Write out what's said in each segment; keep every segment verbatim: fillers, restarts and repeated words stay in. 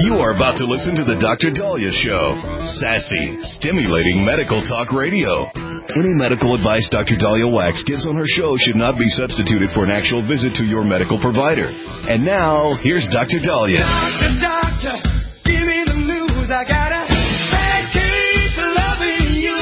You are about to listen to the Doctor Daliah Show. Sassy, stimulating medical talk radio. Any medical advice Doctor Daliah Wax gives on her show should not be substituted for an actual visit to your medical provider. And now, here's Doctor Daliah. Doctor, doctor, give me the news. I got a bad case of loving you.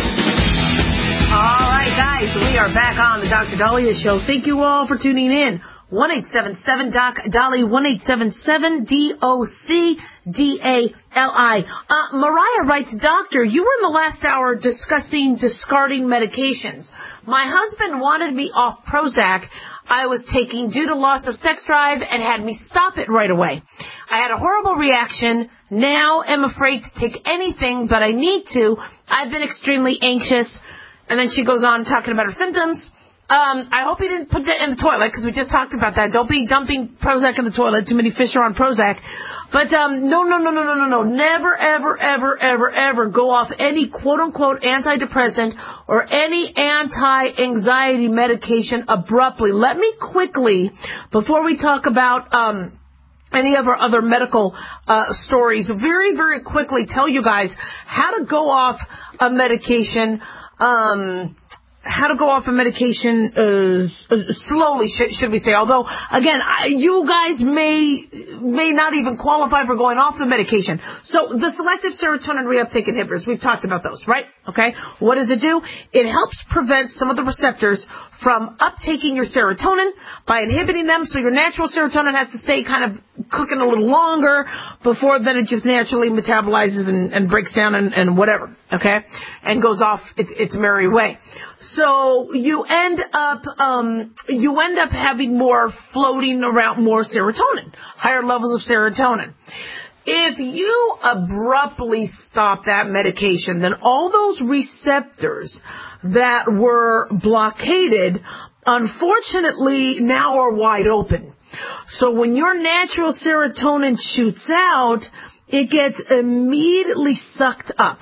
All right, guys, we are back on the Doctor Daliah Show. Thank you all for tuning in. one eight seven seven doc Dolly, one eight seven seven D O C D A L I. Uh, Mariah writes, Doctor, you were in the last hour discussing discarding medications. My husband wanted me off Prozac I was taking due to loss of sex drive and had me stop it right away. I had a horrible reaction. Now am afraid to take anything, but I need to. I've been extremely anxious. And then she goes on talking about her symptoms. Um, I hope you didn't put that in the toilet, because we just talked about that. Don't be dumping Prozac in the toilet. Too many fish are on Prozac. But um, no, no, no, no, no, no, no. Never, ever, ever, ever, ever go off any quote-unquote antidepressant or any anti-anxiety medication abruptly. Let me quickly, before we talk about um, any of our other medical uh, stories, very, very quickly tell you guys how to go off a medication um how to go off a medication uh, slowly, should, should we say. Although, again, I, you guys may may not even qualify for going off the medication. So the selective serotonin reuptake inhibitors, we've talked about those, right? Okay. What does it do? It helps prevent some of the receptors from uptaking your serotonin by inhibiting them, so your natural serotonin has to stay kind of cooking a little longer before then it just naturally metabolizes and, and breaks down and, and whatever, okay, and goes off its, its merry way. So you end up um, you end up having more floating around, more serotonin, higher levels of serotonin. If you abruptly stop that medication, then all those receptors that were blockaded, unfortunately, now are wide open. So when your natural serotonin shoots out, it gets immediately sucked up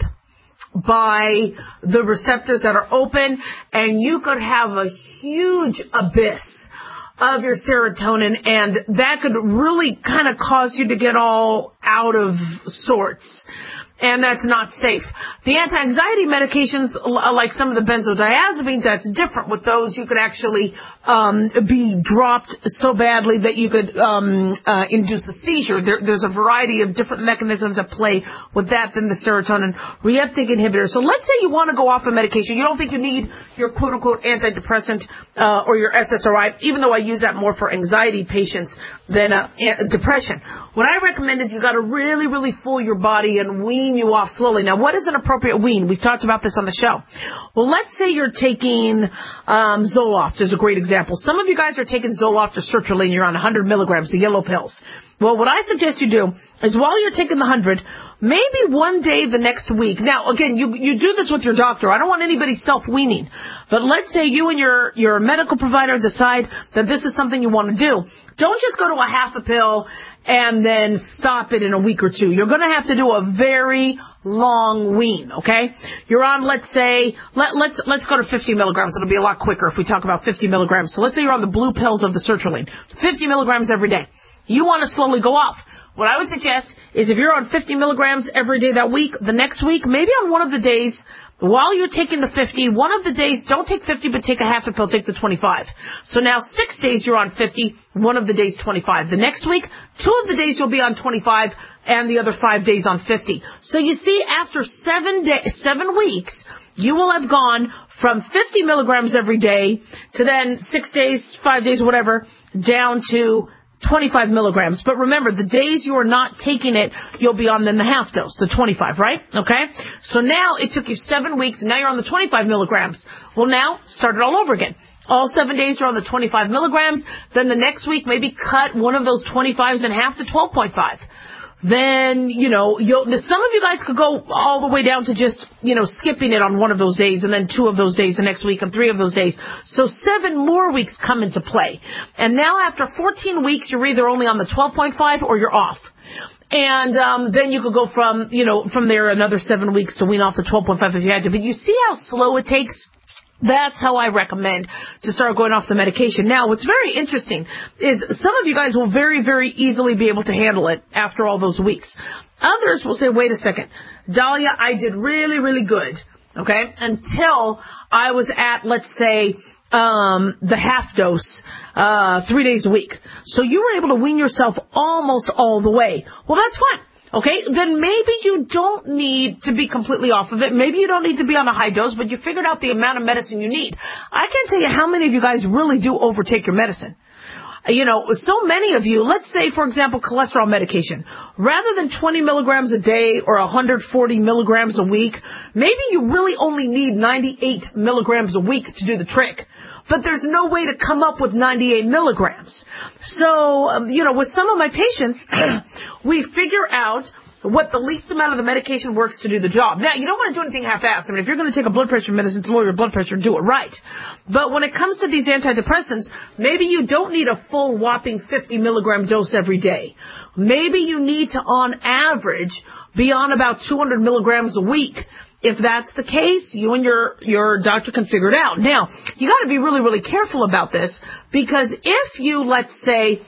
by the receptors that are open, and you could have a huge abyss of your serotonin, and that could really kind of cause you to get all out of sorts. And that's not safe. The anti-anxiety medications, like some of the benzodiazepines, that's different. With those, you could actually um, be dropped so badly that you could um, uh, induce a seizure. There, there's a variety of different mechanisms at play with that than the serotonin reuptake inhibitor. So let's say you want to go off a medication. You don't think you need your quote-unquote antidepressant uh, or your S S R I, even though I use that more for anxiety patients than uh, depression. What I recommend is you got to really, really fool your body and wean you off slowly. Now, what is an appropriate wean? We've talked about this on the show. Well, let's say you're taking um, Zoloft is a great example. Some of you guys are taking Zoloft or sertraline. You're on one hundred milligrams, the yellow pills. Well, what I suggest you do is while you're taking the one hundred, maybe one day the next week. Now, again, you you do this with your doctor. I don't want anybody self-weaning. But let's say you and your, your medical provider decide that this is something you want to do. Don't just go to a half a pill and then stop it in a week or two. You're going to have to do a very long wean, okay? You're on, let's say, let, let's let's go to fifty milligrams. It'll be a lot quicker if we talk about fifty milligrams. So let's say you're on the blue pills of the sertraline, fifty milligrams every day. You want to slowly go off. What I would suggest is if you're on fifty milligrams every day that week, the next week, maybe on one of the days, while you're taking the fifty, one of the days, don't take fifty, but take a half a pill, take the twenty-five. So now six days you're on fifty, one of the days twenty-five. The next week, two of the days you'll be on twenty-five, and the other five days on fifty. So you see, after seven day, seven weeks, you will have gone from fifty milligrams every day to then six days, five days, whatever, down to twenty-five milligrams. But remember, the days you are not taking it, you'll be on then the half dose, the twenty-five, right? Okay? So now it took you seven weeks, and now you're on the twenty-five milligrams. Well, now start it all over again. All seven days you're on the twenty-five milligrams. Then the next week, maybe cut one of those twenty-fives in half to twelve point five. Then, you know, you'll, some of you guys could go all the way down to just, you know, skipping it on one of those days, and then two of those days the next week, and three of those days. So seven more weeks come into play. And now after fourteen weeks, you're either only on the twelve point five or you're off. And um, then you could go from, you know, from there another seven weeks to wean off the twelve point five if you had to. But you see how slow it takes? That's how I recommend to start going off the medication. Now, what's very interesting is some of you guys will very, very easily be able to handle it after all those weeks. Others will say, wait a second, Dahlia, I did really, really good, okay, until I was at, let's say, um, the half dose uh, three days a week. So you were able to wean yourself almost all the way. Well, that's fine. Okay, then maybe you don't need to be completely off of it. Maybe you don't need to be on a high dose, but you figured out the amount of medicine you need. I can't tell you how many of you guys really do overtake your medicine. You know, so many of you, let's say, for example, cholesterol medication. Rather than twenty milligrams a day or one hundred forty milligrams a week, maybe you really only need ninety-eight milligrams a week to do the trick. But there's no way to come up with ninety-eight milligrams. So, um, you know, with some of my patients, we figure out what the least amount of the medication works to do the job. Now, you don't want to do anything half-assed. I mean, if you're going to take a blood pressure medicine to lower your blood pressure, do it right. But when it comes to these antidepressants, maybe you don't need a full whopping fifty milligram dose every day. Maybe you need to, on average, be on about two hundred milligrams a week. If that's the case, you and your, your doctor can figure it out. Now, you got to be really, really careful about this, because if you, let's say,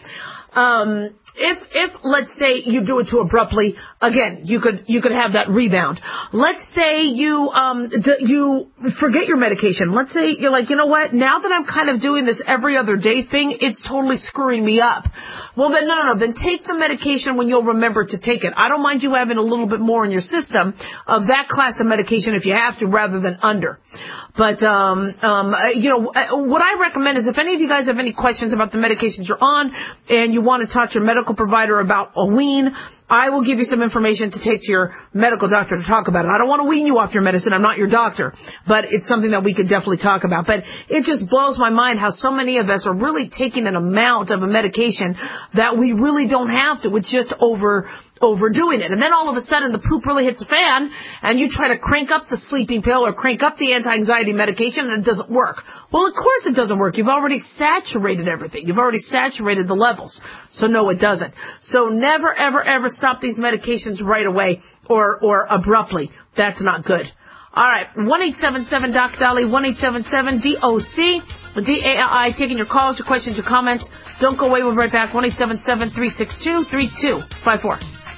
um, if, if, let's say you do it too abruptly, again, you could, you could have that rebound. Let's say you, um, d- you forget your medication. Let's say you're like, you know what? Now that I'm kind of doing this every other day thing, it's totally screwing me up. Well, then, no, no, no. Then take the medication when you'll remember to take it. I don't mind you having a little bit more in your system of that class of medication if you have to, rather than under. But, um, um, you know, what I recommend is if any of you guys have any questions about the medications you're on and you want to talk to your medical provider about a wean, I will give you some information to take to your medical doctor to talk about it. I don't want to wean you off your medicine. I'm not your doctor. But it's something that we could definitely talk about. But it just blows my mind how so many of us are really taking an amount of a medication that we really don't have to. It's just over overdoing it. And then all of a sudden the poop really hits the fan and you try to crank up the sleeping pill or crank up the anti-anxiety medication and it doesn't work. Well, of course it doesn't work. You've already saturated everything. You've already saturated the levels. So no, it doesn't. So never, ever, ever stop these medications right away or, or abruptly. That's not good. All right. one eight seven seven doc Dolly, one eight seven seven D O C, D A L I, taking your calls, your questions, your comments. Don't go away. We'll be right back. one eight seven seven, three six two, three two five four.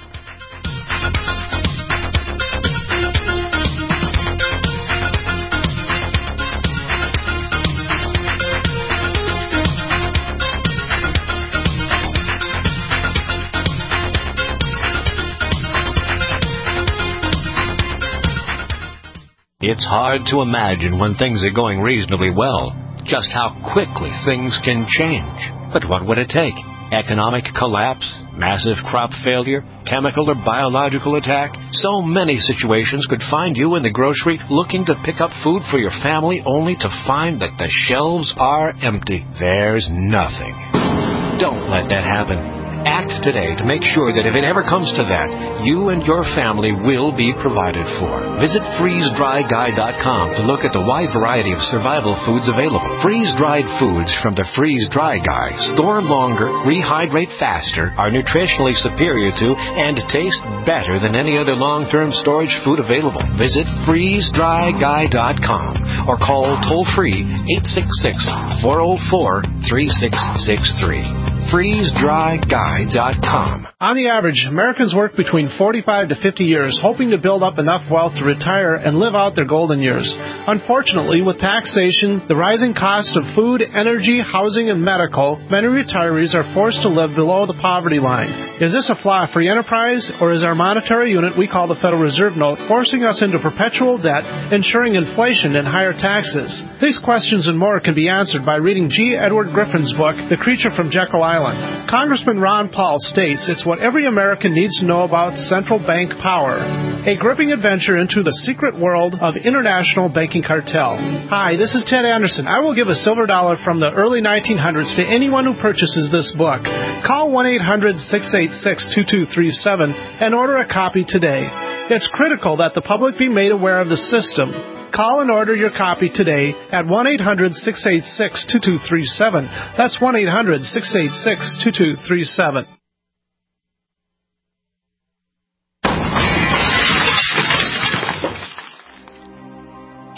It's hard to imagine when things are going reasonably well, just how quickly things can change. But what would it take? Economic collapse? Massive crop failure? Chemical or biological attack? So many situations could find you in the grocery looking to pick up food for your family only to find that the shelves are empty. There's nothing. Don't let that happen. Act today to make sure that if it ever comes to that, you and your family will be provided for. Visit freeze dry guy dot com to look at the wide variety of survival foods available. Freeze-dried foods from the Freeze Dry Guy store longer, rehydrate faster, are nutritionally superior to, and taste better than any other long-term storage food available. Visit freeze dry guy dot com or call toll-free eight six six, four oh four, three six six three. freeze dry guy dot com. On the average, Americans work between forty-five to fifty years, hoping to build up enough wealth to retire and live out their golden years. Unfortunately, with taxation, the rising cost of food, energy, housing, and medical, many retirees are forced to live below the poverty line. Is this a flaw free enterprise, or is our monetary unit we call the Federal Reserve Note forcing us into perpetual debt, ensuring inflation and higher taxes? These questions and more can be answered by reading G. Edward Griffin's book, The Creature from Jekyll Island. Congressman Ron Paul states it's what every American needs to know about central bank power. A gripping adventure into the secret world of international banking cartel. Hi, this is Ted Anderson. I will give a silver dollar from the early nineteen hundreds to anyone who purchases this book. Call one eight hundred, six eight six, two two three seven and order a copy today. It's critical that the public be made aware of the system. Call and order your copy today at one eight hundred, six eight six, two two three seven. That's one eight hundred, six eight six, two two three seven.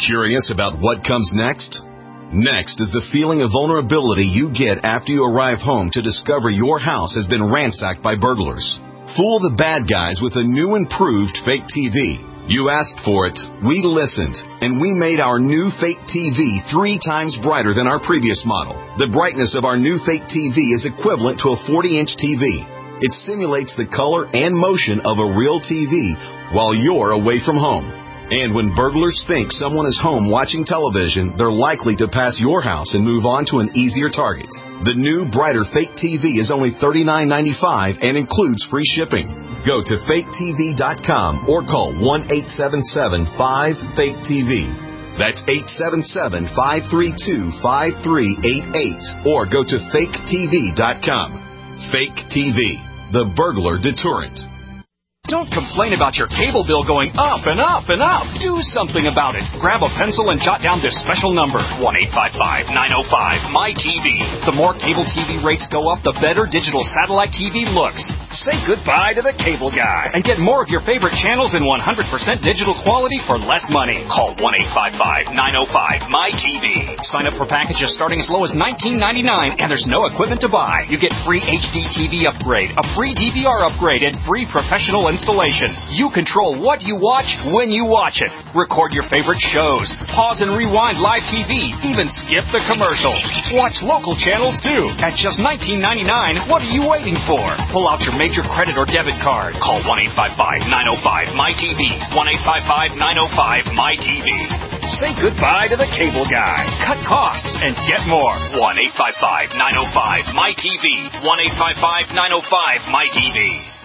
Curious about what comes next? Next is the feeling of vulnerability you get after you arrive home to discover your house has been ransacked by burglars. Fool the bad guys with a new improved fake T V. You asked for it, we listened, and we made our new fake T V three times brighter than our previous model. The brightness of our new fake T V is equivalent to a forty-inch T V. It simulates the color and motion of a real T V while you're away from home. And when burglars think someone is home watching television, they're likely to pass your house and move on to an easier target. The new, brighter fake T V is only thirty-nine ninety-five and includes free shipping. Go to fake T V dot com or call one eight seven seven five fake T V. That's eight seven seven, five three two, five three eight eight or go to fake T V dot com. Fake T V, the burglar deterrent. Don't complain about your cable bill going up and up and up. Do something about it. Grab a pencil and jot down this special number, one eight five five, nine oh five, M Y T V. The more cable T V rates go up, the better digital satellite T V looks. Say goodbye to the cable guy and get more of your favorite channels in one hundred percent digital quality for less money. Call one eight five five, nine oh five, M Y T V. Sign up for packages starting as low as nineteen ninety-nine and there's no equipment to buy. You get free H D T V upgrade, a free D V R upgrade, and free professional installation. Installation. You control what you watch when you watch it. Record your favorite shows. Pause and rewind live T V. Even skip the commercials. Watch local channels too. At just nineteen ninety-nine, what are you waiting for? Pull out your major credit or debit card. Call one eight five five, nine oh five, M Y T V. one eight five five, nine oh five, M Y T V. Say goodbye to the cable guy. Cut costs and get more. one eight five five, nine oh five, M Y T V. one eight five five, nine oh five, M Y T V.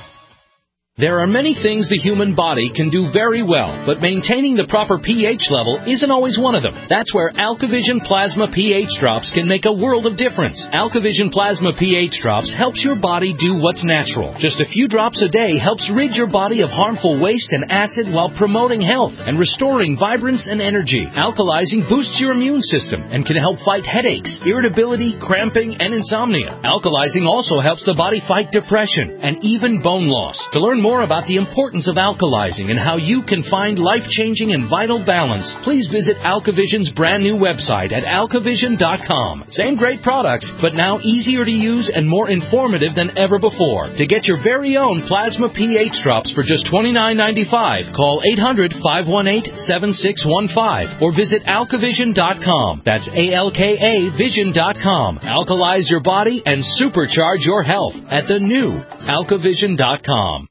There are many things the human body can do very well, but maintaining the proper pH level isn't always one of them. That's where AlkaVision Plasma pH Drops can make a world of difference. AlkaVision Plasma pH Drops helps your body do what's natural. Just a few drops a day helps rid your body of harmful waste and acid while promoting health and restoring vibrance and energy. Alkalizing boosts your immune system and can help fight headaches, irritability, cramping, and insomnia. Alkalizing also helps the body fight depression and even bone loss. To learn more about the importance of alkalizing and how you can find life-changing and vital balance, please visit AlkaVision's brand new website at alkavision dot com. Same great products, but now easier to use and more informative than ever before. To get your very own Plasma pH Drops for just twenty-nine ninety-five, call eight hundred, five one eight, seven six one five or visit alkavision dot com. That's A L K A vision dot com. Alkalize your body and supercharge your health at the new alkavision dot com.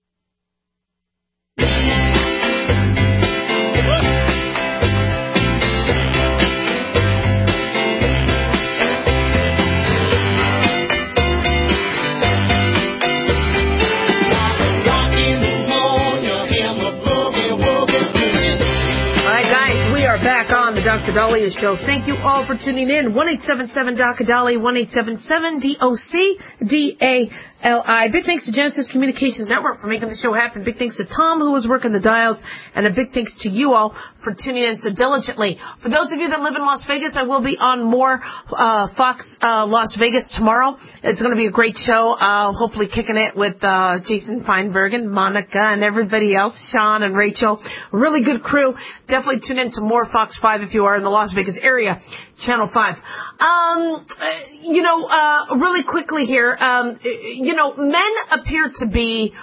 Doctor Dahlia Show. Thank you all for tuning in. one eight seven seven D O C Dali, one eight seven seven D O C D A L I. Big thanks to Genesis Communications Network for making the show happen. Big thanks to Tom, who was working the dials, and a big thanks to you all for tuning in so diligently. For those of you that live in Las Vegas, I will be on more uh, Fox uh, Las Vegas tomorrow. It's going to be a great show. Uh, hopefully kicking it with uh, Jason Feinberg and Monica and everybody else, Sean and Rachel. Really good crew. Definitely tune in to more Fox five if you are in the Las Vegas area. Channel five. Um, you know, uh, really quickly here, um, you know, men appear to be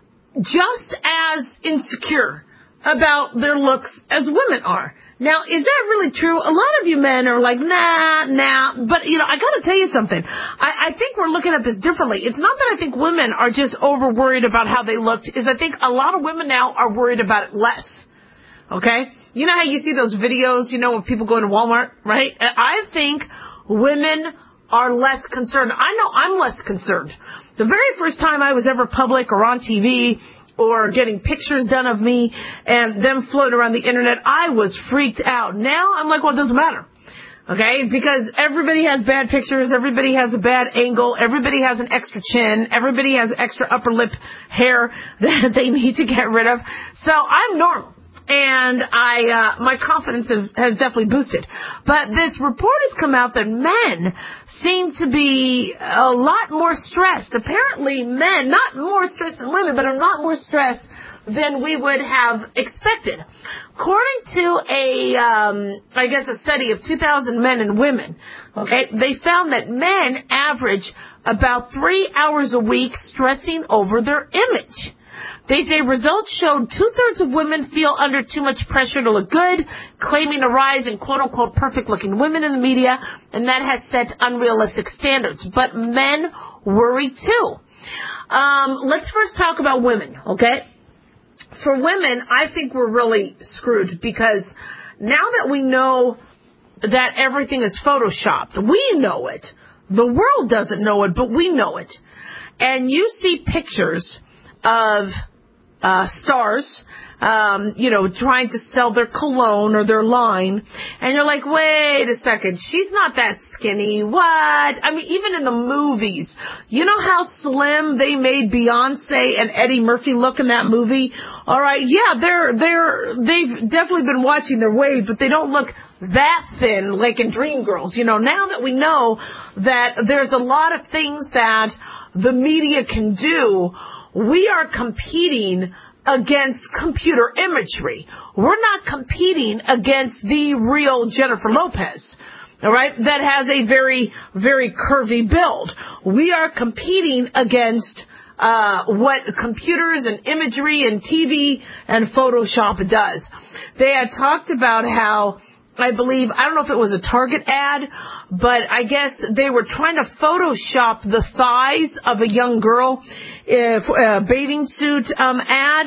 just as insecure about their looks as women are. Now, is that really true? A lot of you men are like, nah, nah. But, you know, I got to tell you something. I, I think we're looking at this differently. It's not that I think women are just over worried about how they looked. Is I think a lot of women now are worried about it less. Okay? You know how you see those videos, you know, of people going to Walmart, right? I think women are less concerned. I know I'm less concerned. The very first time I was ever public or on T V or getting pictures done of me and them floating around the internet, I was freaked out. Now I'm like, well, it doesn't matter. Okay? Because everybody has bad pictures. Everybody has a bad angle. Everybody has an extra chin. Everybody has extra upper lip hair that they need to get rid of. So I'm normal. And I, uh, my confidence have, has definitely boosted. But this report has come out that men seem to be a lot more stressed. Apparently men, not more stressed than women, but are not more stressed than we would have expected. According to a, um, I guess, a study of two thousand men and women, okay, they found that men average about three hours a week stressing over their image. They say results showed two-thirds of women feel under too much pressure to look good, claiming a rise in quote-unquote perfect-looking women in the media, and that has set unrealistic standards. But men worry too. Um, let's first talk about women, okay? For women, I think we're really screwed because now that we know that everything is photoshopped, we know it. The world doesn't know it, but we know it. And you see pictures of uh, stars, um, you know, trying to sell their cologne or their line, and you're like, wait a second, she's not that skinny. What? I mean, even in the movies, you know how slim they made Beyonce and Eddie Murphy look in that movie? All right, yeah, they're they're they've definitely been watching their weight, but they don't look that thin like in Dreamgirls. You know, now that we know that there's a lot of things that the media can do, we are competing against computer imagery. We're not competing against the real Jennifer Lopez, all right, that has a very, very curvy build. We are competing against uh what computers and imagery and T V and Photoshop does. They had talked about how, I believe, I don't know if it was a Target ad, but I guess they were trying to Photoshop the thighs of a young girl, if a bathing suit um, ad,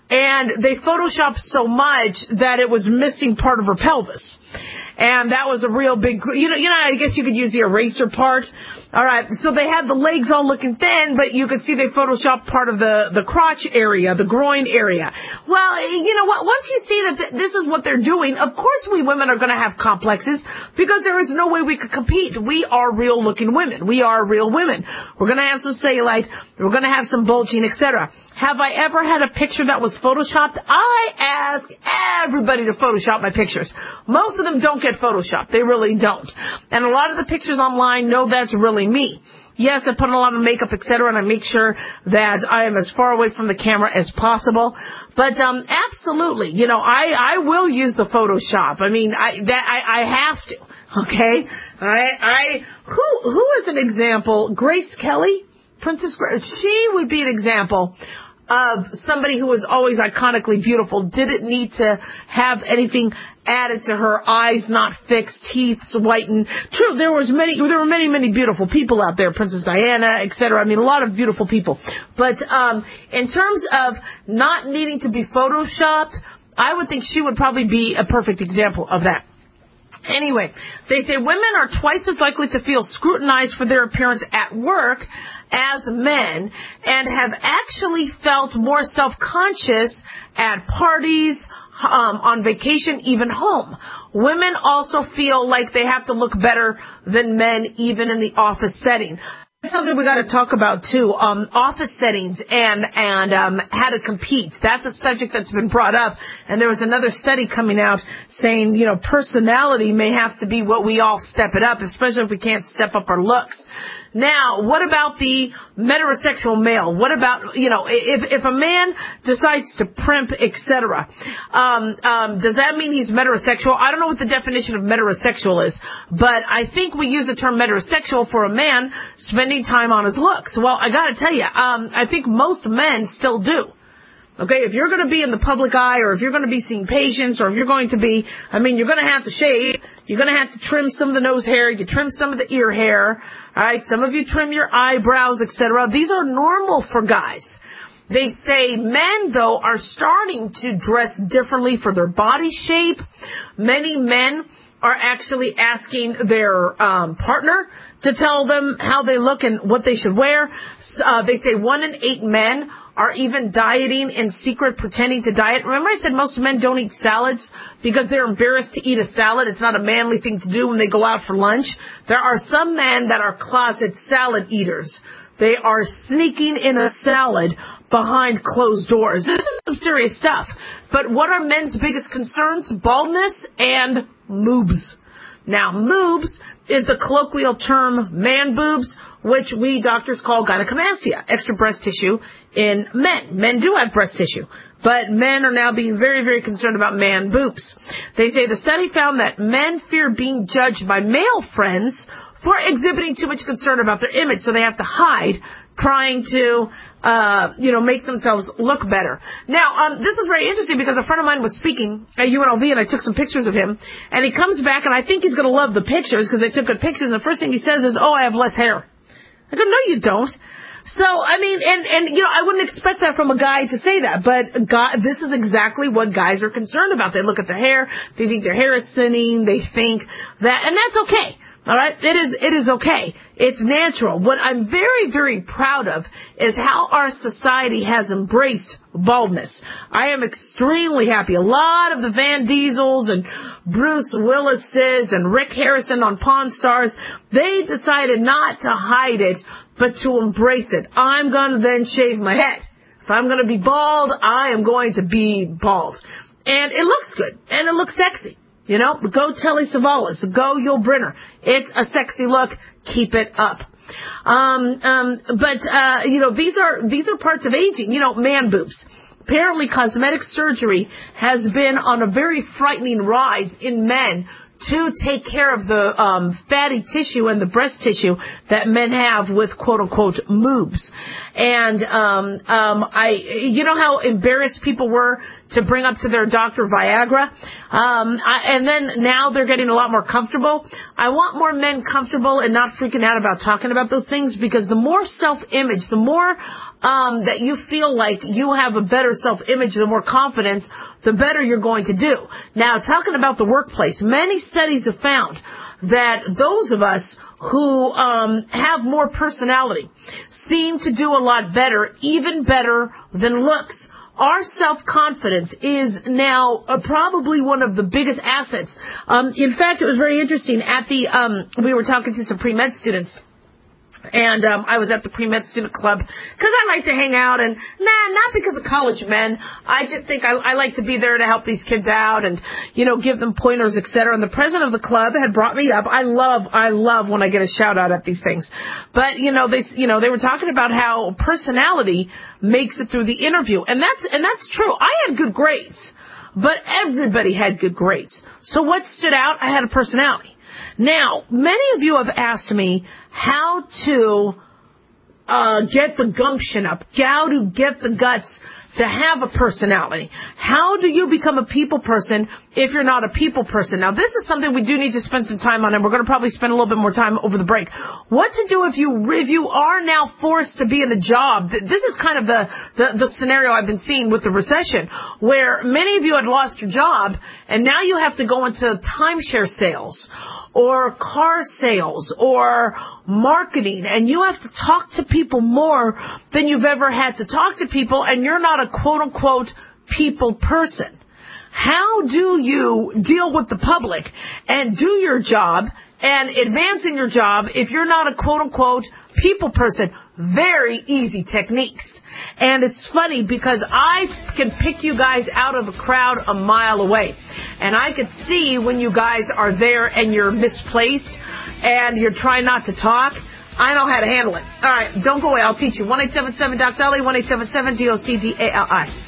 and they Photoshopped so much that it was missing part of her pelvis. And that was a real big, you know, you know, I guess you could use the eraser part. All right. So they had the legs all looking thin, but you could see they photoshopped part of the, the crotch area, the groin area. Well, you know what? Once you see that th- this is what they're doing, of course we women are going to have complexes because there is no way we could compete. We are real looking women. We are real women. We're going to have some cellulite. We're going to have some bulging, et cetera. Have I ever had a picture that was photoshopped? I ask everybody to Photoshop my pictures. Most of them don't get Photoshopped. They really don't. And a lot of the pictures online, no, that's really me. Yes, I put on a lot of makeup, et cetera, and I make sure that I am as far away from the camera as possible. But um, absolutely, you know, I, I will use the Photoshop. I mean, I that I, I have to. Okay, I I who who is an example? Grace Kelly, Princess Grace. She would be an example of somebody who was always iconically beautiful, didn't need to have anything added to her, eyes not fixed, teeth whitened. True, there was many, there were many, many beautiful people out there, Princess Diana, et cetera. I mean, a lot of beautiful people. But um, in terms of not needing to be photoshopped, I would think she would probably be a perfect example of that. Anyway, they say women are twice as likely to feel scrutinized for their appearance at work as men and have actually felt more self-conscious at parties, um, on vacation, even home. Women also feel like they have to look better than men, even in the office setting. That's something we got to talk about too. Um, office settings and and um, how to compete. That's a subject that's been brought up. And there was another study coming out saying, you know, personality may have to be what we all step it up, especially if we can't step up our looks. Now, what about the heterosexual male? What about, you know, if if a man decides to primp, et cetera, um, um, does that mean he's heterosexual? I don't know what the definition of heterosexual is, but I think we use the term heterosexual for a man spending time on his looks. Well, I got to tell you, um, I think most men still do. Okay, if you're going to be in the public eye, or if you're going to be seeing patients, or if you're going to be, I mean, you're going to have to shave, you're going to have to trim some of the nose hair, you trim some of the ear hair, all right, some of you trim your eyebrows, et cetera. These are normal for guys. They say men, though, are starting to dress differently for their body shape. Many men are actually asking their um, partner to tell them how they look and what they should wear. Uh, they say one in eight men are even dieting in secret, pretending to diet. Remember I said most men don't eat salads because they're embarrassed to eat a salad. It's not a manly thing to do when they go out for lunch. There are some men that are closet salad eaters. They are sneaking in a salad behind closed doors. This is some serious stuff. But what are men's biggest concerns? Baldness and moobs. Now, moobs is the colloquial term, man boobs, which we doctors call gynecomastia, extra breast tissue in men. Men do have breast tissue, but men are now being very, very concerned about man boobs. They say the study found that men fear being judged by male friends for exhibiting too much concern about their image, so they have to hide, trying to, uh, you know, make themselves look better. Now, um, this is very interesting because a friend of mine was speaking at U N L V, and I took some pictures of him, and he comes back, and I think he's going to love the pictures because they took good pictures, and the first thing he says is, oh, I have less hair. I go, no, you don't. So, I mean, and, and, you know, I wouldn't expect that from a guy to say that, but guy, this is exactly what guys are concerned about. They look at their hair, they think their hair is thinning, they think that, and that's okay. All right? It is, it is okay. It's natural. What I'm very, very proud of is how our society has embraced baldness. I am extremely happy. A lot of the Van Diesels and Bruce Willises and Rick Harrison on Pawn Stars, they decided not to hide it, but to embrace it. I'm going to then shave my head. If I'm going to be bald, I am going to be bald. And it looks good. And it looks sexy. You know, go Telly Savalas, go Yul Brynner. It's a sexy look. Keep it up. Um, um, but, uh, you know, these are, these are parts of aging, you know, man boobs. Apparently cosmetic surgery has been on a very frightening rise in men to take care of the um, fatty tissue and the breast tissue that men have with quote-unquote moobs. And um, um, I, you know how embarrassed people were to bring up to their doctor Viagra? Um, I, and then now they're getting a lot more comfortable. I want more men comfortable and not freaking out about talking about those things, because the more self-image, the more um, that you feel like you have a better self-image, the more confidence, the better you're going to do. Now, talking about the workplace, many studies have found that those of us who um, have more personality seem to do a lot better, even better than looks. Our self-confidence is now uh, probably one of the biggest assets. Um, in fact, it was very interesting. At the, um, we were talking to some pre-med students. And um, I was at the pre-med student club because I like to hang out, and nah, not because of college men. I just think I, I like to be there to help these kids out and, you know, give them pointers, et cetera. And the president of the club had brought me up. I love, I love when I get a shout out at these things. But you know, they, you know, they were talking about how personality makes it through the interview, and that's and that's true. I had good grades, but everybody had good grades. So what stood out? I had a personality. Now, many of you have asked me how to uh, get the gumption up, how to get the guts to have a personality. How do you become a people person if you're not a people person? Now, this is something we do need to spend some time on, and we're going to probably spend a little bit more time over the break. What to do if you if you are now forced to be in a job? This is kind of the, the, the scenario I've been seeing with the recession, where many of you had lost your job, and now you have to go into timeshare sales or car sales or marketing, and you have to talk to people more than you've ever had to talk to people, and you're not a quote-unquote people person. How do you deal with the public and do your job and advance in your job if you're not a quote-unquote people person? Very easy techniques. And it's funny because I can pick you guys out of a crowd a mile away. And I could see when you guys are there and you're misplaced and you're trying not to talk. I know how to handle it. All right, don't go away. I'll teach you. one eight seven seven D O C Dolly, one eight seven seven D O C D A L I.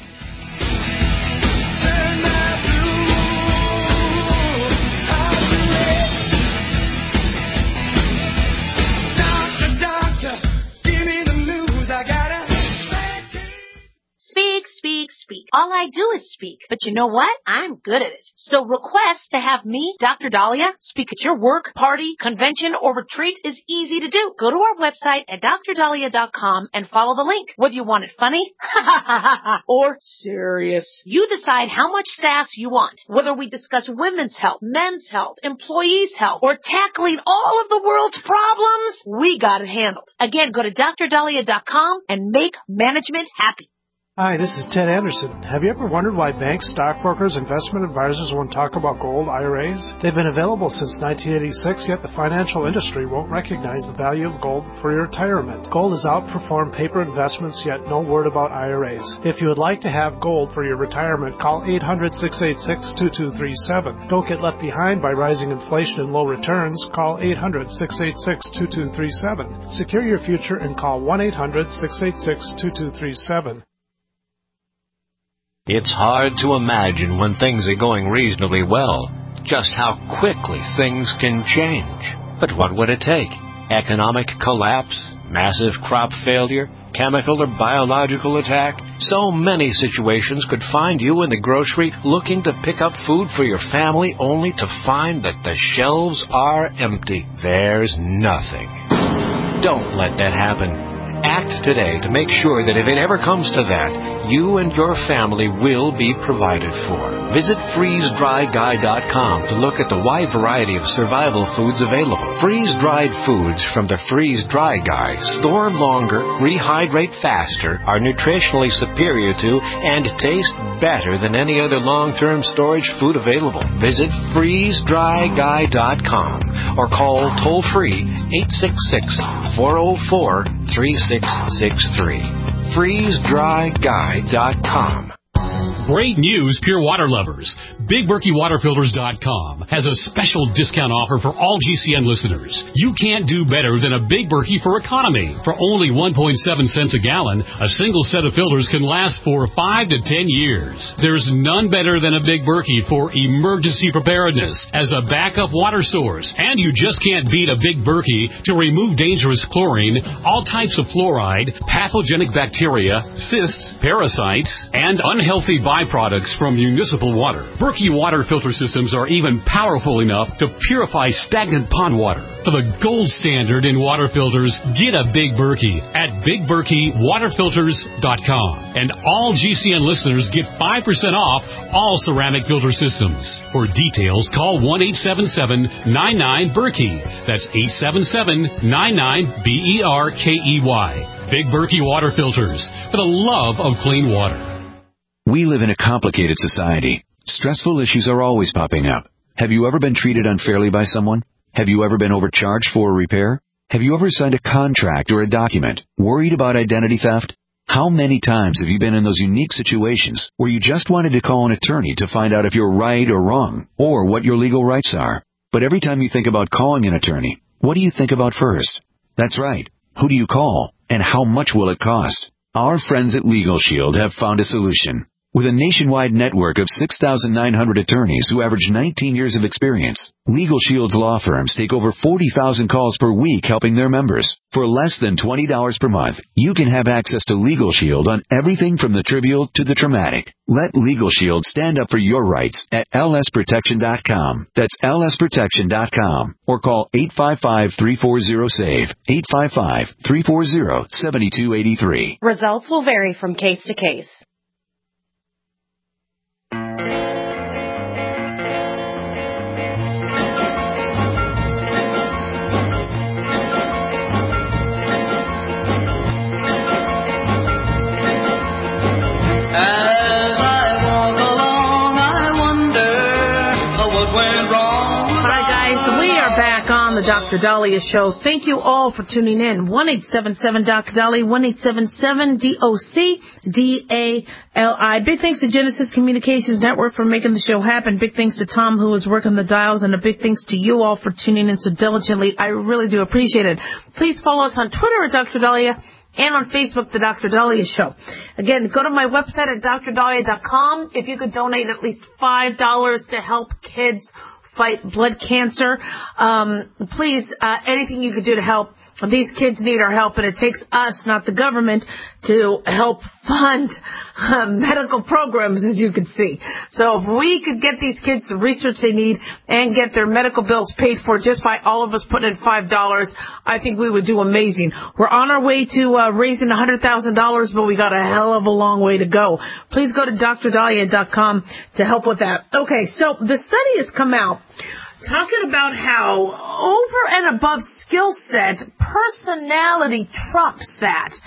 Speak, speak, speak. All I do is speak. But you know what? I'm good at it. So request to have me, Doctor Dahlia, speak at your work, party, convention, or retreat is easy to do. Go to our website at D R dahlia dot com and follow the link. Whether you want it funny or serious, you decide how much sass you want. Whether we discuss women's health, men's health, employees' health, or tackling all of the world's problems, we got it handled. Again, go to D R dahlia dot com and make management happy. Hi, this is Ted Anderson. Have you ever wondered why banks, stockbrokers, investment advisors won't talk about gold I R As? They've been available since nineteen eighty-six, yet the financial industry won't recognize the value of gold for your retirement. Gold has outperformed paper investments, yet no word about I R As. If you would like to have gold for your retirement, call eight hundred, six eight six, two two three seven. Don't get left behind by rising inflation and low returns. Call eight hundred, six eight six, two two three seven. Secure your future and call one eight hundred, six eight six, two two three seven. It's hard to imagine when things are going reasonably well just how quickly things can change. But what would it take? Economic collapse? Massive crop failure? Chemical or biological attack? So many situations could find you in the grocery looking to pick up food for your family only to find that the shelves are empty. There's nothing. Don't let that happen. Act today to make sure that if it ever comes to that, you and your family will be provided for. Visit freeze dry guy dot com to look at the wide variety of survival foods available. Freeze-dried foods from the Freeze Dry Guy store longer, rehydrate faster, are nutritionally superior to, and taste better than any other long-term storage food available. Visit freeze dry guy dot com or call toll-free eight six six, four oh four, three six six three. freeze dry guy dot com. Great news, Pure Water lovers. Big Berkey Water Filters dot com has a special discount offer for all G C N listeners. You can't do better than a Big Berkey for economy. For only one point seven cents a gallon, a single set of filters can last for five to ten years. There's none better than a Big Berkey for emergency preparedness as a backup water source. And you just can't beat a Big Berkey to remove dangerous chlorine, all types of fluoride, pathogenic bacteria, cysts, parasites, and unhealthy byproducts from municipal water. Berkey water filter systems are even powerful enough to purify stagnant pond water. For the gold standard in water filters, get a Big Berkey at Big Berkey Water Filters dot com. And all G C N listeners get five percent off all ceramic filter systems. For details, call one eight seven seven, nine nine, Berkey. That's eight seven seven, nine nine, B E R K E Y. Big Berkey Water Filters, for the love of clean water. We live in a complicated society. Stressful issues are always popping up. Have you ever been treated unfairly by someone? Have you ever been overcharged for a repair? Have you ever signed a contract or a document? Worried about identity theft? How many times have you been in those unique situations where you just wanted to call an attorney to find out if you're right or wrong, or what your legal rights are? But every time you think about calling an attorney, what do you think about first? That's right. Who do you call, and how much will it cost? Our friends at Legal Shield have found a solution. With a nationwide network of six thousand nine hundred attorneys who average nineteen years of experience, Legal Shield's law firms take over forty thousand calls per week helping their members. For less than twenty dollars per month, you can have access to Legal Shield on everything from the trivial to the traumatic. Let Legal Shield stand up for your rights at L S protection dot com. That's L S protection dot com. Or call eight five five, three four zero, S A V E, eight five five, three four zero, seven two eight three. Results will vary from case to case. As I walk along, I wonder what went wrong. All right, guys, we are back on the Doctor Dahlia Show. Thank you all for tuning in. one eight seven seven, D O C, Dahlia, one eight seven seven, D O C, D A L I. Big thanks to Genesis Communications Network for making the show happen. Big thanks to Tom, who is working the dials, and a big thanks to you all for tuning in so diligently. I really do appreciate it. Please follow us on Twitter at Doctor Dahlia, and on Facebook, The Doctor Dahlia Show. Again, go to my website at Dr Dahlia dot com. If you could donate at least five dollars to help kids fight blood cancer, um, please, uh, anything you could do to help. These kids need our help, and it takes us, not the government, to help fund uh, medical programs, as you can see. So if we could get these kids the research they need and get their medical bills paid for just by all of us putting in five dollars, I think we would do amazing. We're on our way to uh, raising one hundred thousand dollars, but we got a hell of a long way to go. Please go to Dr Dahlia dot com to help with that. Okay, so the study has come out talking about how over and above skill set, personality trumps that.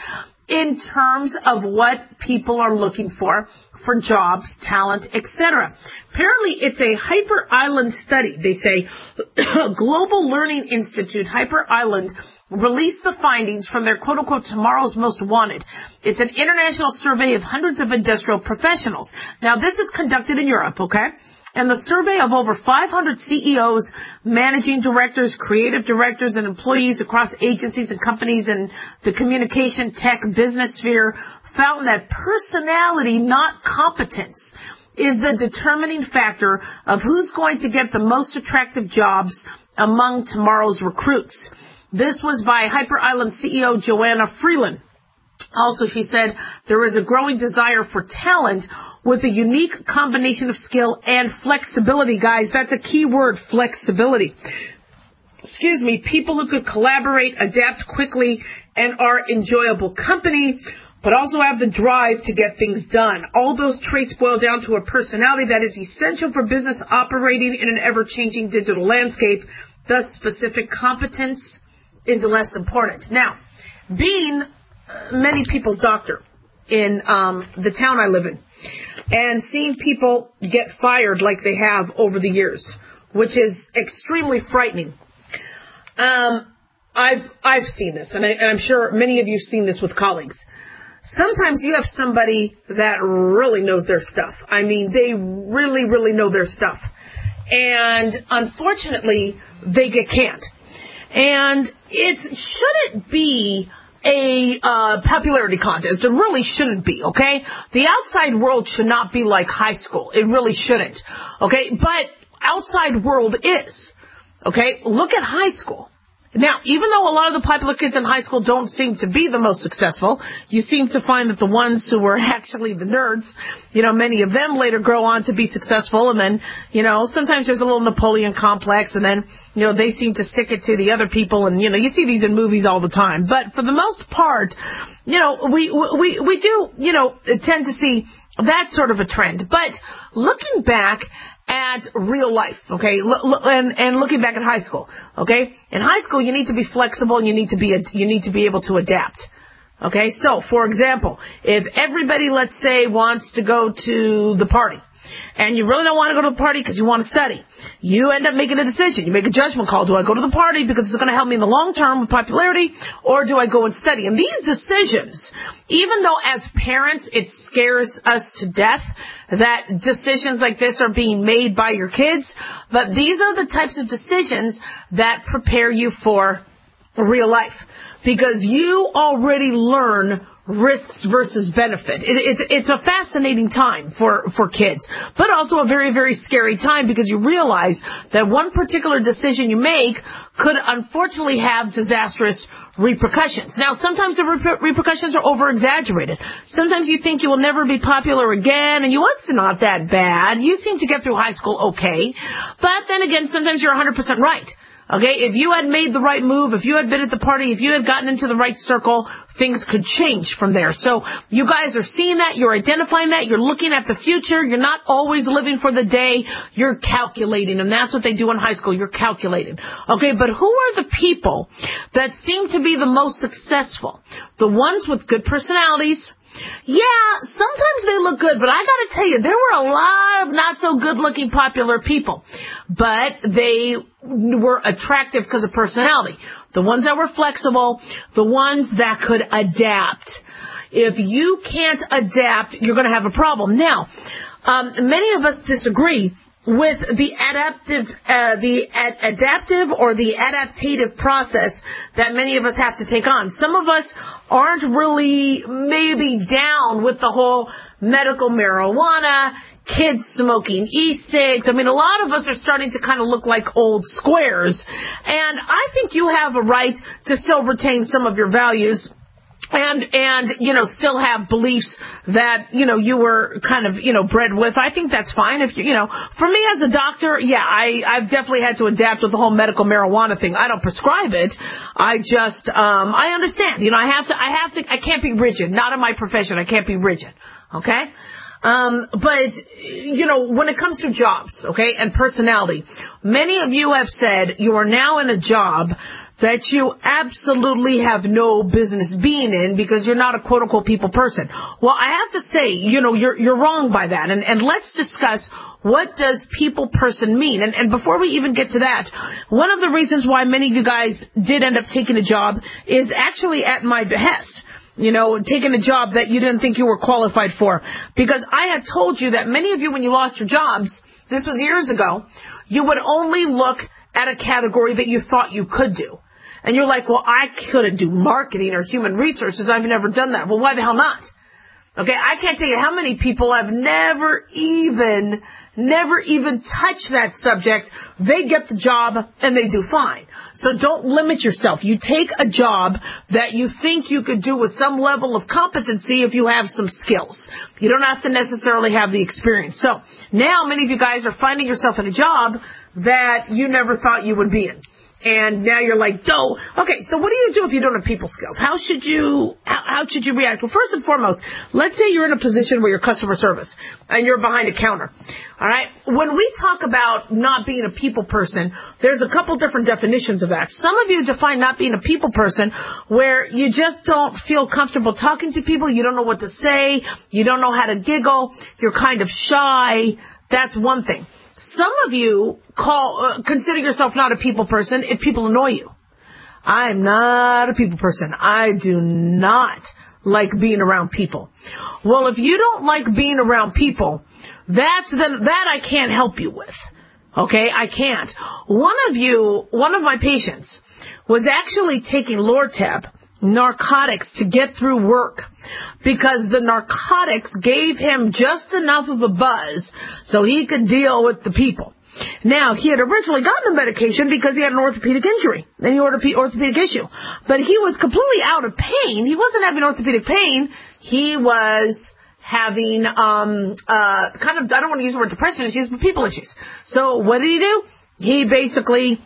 in terms of what people are looking for, for jobs, talent, et cetera. Apparently, it's a Hyper Island study. They say Global Learning Institute, Hyper Island, released the findings from their quote-unquote Tomorrow's Most Wanted. It's an international survey of hundreds of industrial professionals. Now, this is conducted in Europe, okay? And the survey of over five hundred C E Os, managing directors, creative directors, and employees across agencies and companies in the communication, tech, business sphere found that personality, not competence, is the determining factor of who's going to get the most attractive jobs among tomorrow's recruits. This was by Hyper Island C E O Joanna Freeland. Also, she said there is a growing desire for talent with a unique combination of skill and flexibility. Guys, that's a key word, flexibility. Excuse me, people who could collaborate, adapt quickly, and are enjoyable company, but also have the drive to get things done. All those traits boil down to a personality that is essential for business operating in an ever-changing digital landscape. Thus, specific competence is less important. Now, being many people's doctor in um, the town I live in, and seeing people get fired like they have over the years, which is extremely frightening. Um, I've I've seen this, and, I, and I'm sure many of you have seen this with colleagues. Sometimes you have somebody that really knows their stuff. I mean, they really, really know their stuff. And unfortunately, they get canned. And it shouldn't be a uh, popularity contest. It really shouldn't be, okay? The outside world should not be like high school. It really shouldn't, okay? But outside world is, okay? Look at high school. Now, even though a lot of the popular kids in high school don't seem to be the most successful, you seem to find that the ones who were actually the nerds, you know, many of them later grow on to be successful, and then, you know, sometimes there's a little Napoleon complex, and then, you know, they seem to stick it to the other people, and, you know, you see these in movies all the time. But for the most part, you know, we, we, we do, you know, tend to see that sort of a trend. But looking back at real life, okay, L- l- and, and looking back at high school, okay, in high school you need to be flexible and you need to be, you need to be able to adapt, okay. So, for example, if everybody, let's say, wants to go to the party, and you really don't want to go to the party because you want to study, you end up making a decision. You make a judgment call. Do I go to the party because it's going to help me in the long term with popularity, or do I go and study? And these decisions, even though as parents it scares us to death that decisions like this are being made by your kids, but these are the types of decisions that prepare you for real life, because you already learn risks versus benefit. It, it's it's a fascinating time for, for kids, but also a very, very scary time, because you realize that one particular decision you make could unfortunately have disastrous repercussions. Now, sometimes the rep- repercussions are over-exaggerated. Sometimes you think you will never be popular again, and you well, it's not that bad. You seem to get through high school okay. But then again, sometimes you're one hundred percent right. Okay, if you had made the right move, if you had been at the party, if you had gotten into the right circle, things could change from there. So you guys are seeing that, you're identifying that, you're looking at the future, you're not always living for the day, you're calculating, and that's what they do in high school, you're calculating. Okay, but who are the people that seem to be the most successful? The ones with good personalities. Yeah, sometimes they look good, but I gotta tell you, there were a lot of not so good looking popular people, but they were attractive because of personality. The ones that were flexible, the ones that could adapt. If you can't adapt, you're gonna have a problem. Now, um, many of us disagree with the adaptive, uh, the ad- adaptive or the adaptative process that many of us have to take on. Some of us aren't really maybe down with the whole medical marijuana, kids smoking e-cigs. I mean, a lot of us are starting to kind of look like old squares. And I think you have a right to still retain some of your values and, and, you know, still have beliefs that, you know, you were kind of, you know, bred with. I think that's fine. If you, you know, for me as a doctor, yeah, I, I've definitely had to adapt with the whole medical marijuana thing. I don't prescribe it. I just, um, I understand. You know, I have to, I have to, I can't be rigid. Not in my profession. I can't be rigid. Okay? Um, but, you know, when it comes to jobs, okay, and personality, many of you have said you are now in a job that you absolutely have no business being in because you're not a quote-unquote people person. Well, I have to say, you know, you're you're wrong by that. And, and let's discuss what does people person mean. And, and before we even get to that, one of the reasons why many of you guys did end up taking a job is actually at my behest. You know, taking a job that you didn't think you were qualified for. Because I had told you that many of you, when you lost your jobs, this was years ago, you would only look at a category that you thought you could do. And you're like, well, I couldn't do marketing or human resources. I've never done that. Well, why the hell not? Okay, I can't tell you how many people have never even, never even touched that subject. They get the job and they do fine. So don't limit yourself. You take a job that you think you could do with some level of competency if you have some skills. You don't have to necessarily have the experience. So now many of you guys are finding yourself in a job that you never thought you would be in. And now you're like, oh, okay, so what do you do if you don't have people skills? How should you, how, how should you react? Well, first and foremost, let's say you're in a position where you're customer service and you're behind a counter. All right. When we talk about not being a people person, there's a couple different definitions of that. Some of you define not being a people person where you just don't feel comfortable talking to people. You don't know what to say. You don't know how to giggle. You're kind of shy. That's one thing. Some of you call uh, consider yourself not a people person if people annoy you. I'm not a people person. I do not like being around people. Well, if you don't like being around people, that's the, that I can't help you with. Okay, I can't. One of you, one of my patients was actually taking Lortab, narcotics, to get through work because the narcotics gave him just enough of a buzz so he could deal with the people. Now, he had originally gotten the medication because he had an orthopedic injury, an orthopedic issue, but he was completely out of pain. He wasn't having orthopedic pain. He was having um uh kind of, I don't want to use the word depression issues, but people issues. So what did he do? He basically